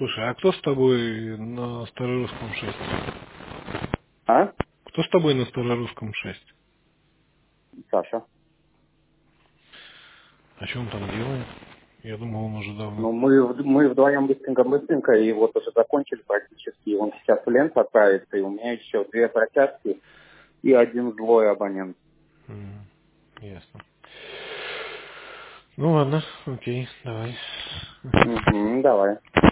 Слушай, а кто с тобой на Старорусском 6? А? Кто с тобой на Старорусском 6? Саша. А что он там делает? Я думал, он уже давно. Ну, мы вдвоем быстренько, и вот уже закончили практически. И он сейчас в ленту отправится, и у меня еще 2 просятки и 1 злой абонент. Ясно. Ну ладно, окей, давай. Угу, давай.